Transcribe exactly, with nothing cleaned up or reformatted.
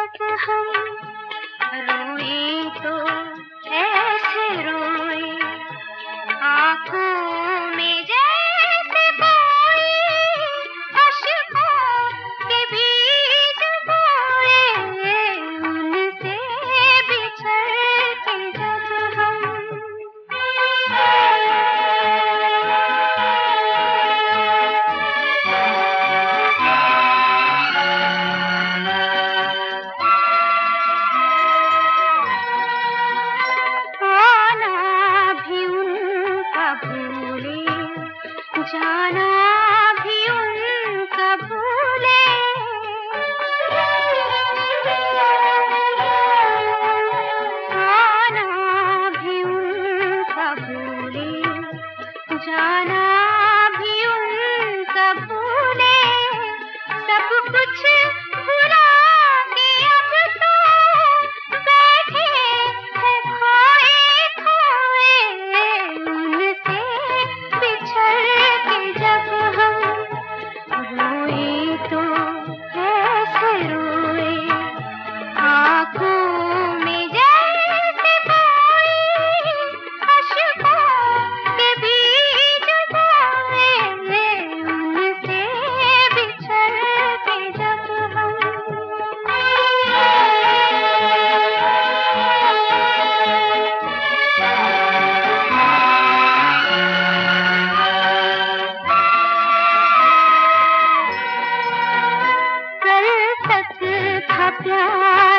जब हम रोए तो ऐसे रोए, आँखों में जैसे कोई अश्कों के बीज बोए, उनसे बिछड़ के जब हम जाना भी उनका भूले, आना भी उनका भूले, जाना भी उनका भूले, सब कुछ भुला के अब तो बैठे हैं खोए खोए, उनसे बिछड़ जब हम रोए तो ऐसे रोए, आँखों में जैसे कोई अश्कों के बीज बोए, उनसे बिछड़ के जब हम प्यार